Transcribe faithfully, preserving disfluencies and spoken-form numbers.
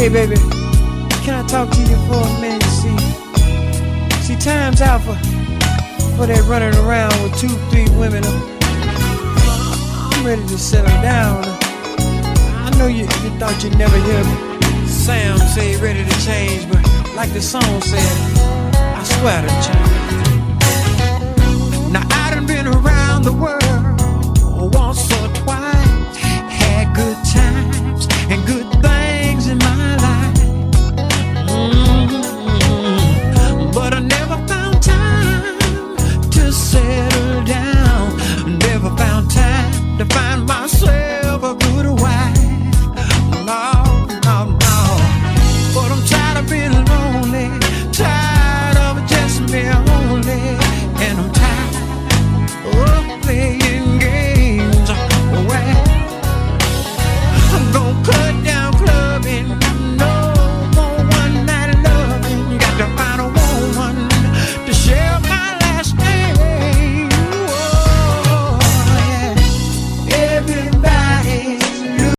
Hey baby, can I talk to you for a minute? See, see, time's out for for that running around with two, three women. I'm ready to settle down. I know you, you thought you'd never hear Sam say ready to change, but like the song said, I swear to change. Now I done been around the world.